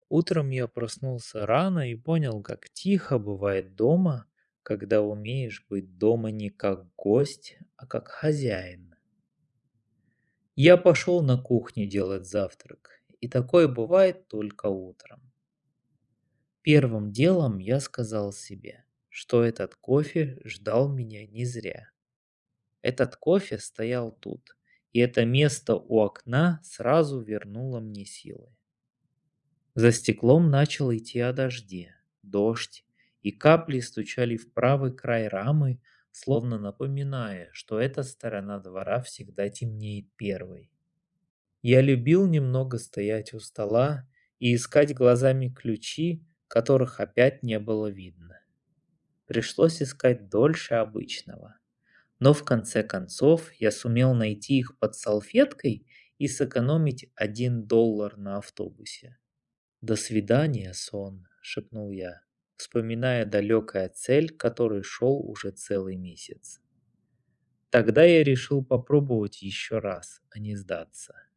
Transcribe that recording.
Утром я проснулся рано и понял, как тихо бывает дома, когда умеешь быть дома не как гость, а как хозяин. Я пошел на кухню делать завтрак, и такое бывает только утром. Первым делом я сказал себе, что этот кофе ждал меня не зря. Этот кофе стоял тут, и это место у окна сразу вернуло мне силы. За стеклом начал идти о дожде. Дождь и капли стучали в правый край рамы, словно напоминая, что эта сторона двора всегда темнеет первой. Я любил немного стоять у стола и искать глазами ключи, которых опять не было видно. Пришлось искать дольше обычного. Но в конце концов я сумел найти их под салфеткой и сэкономить $1 на автобусе. «До свидания, сон», — шепнул я, вспоминая далекая цель, к которой шел уже целый месяц. Тогда я решил попробовать еще раз, а не сдаться.